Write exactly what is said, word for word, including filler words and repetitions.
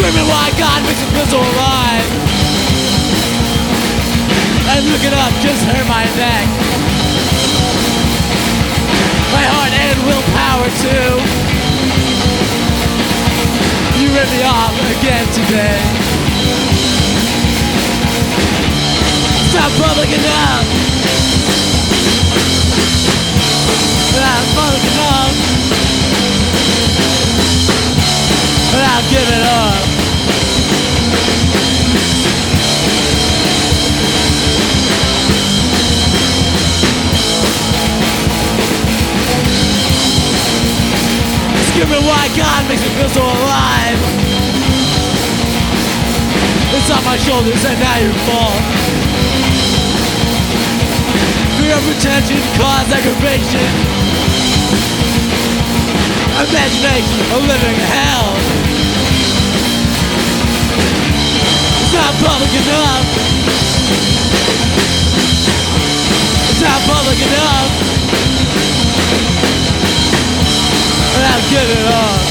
Screaming why God makes me feel so alive. And looking up just hurt my neck. My heart and willpower too. You ripped me off again today. It's not public enough. Not public enough. But I'll give it up. Screaming why God makes me feel so alive. It's on my shoulders and now your fault. Fear of retention cause aggravation. Imagination a living hell. It's not public enough. It's not public enough. And I'll give it up.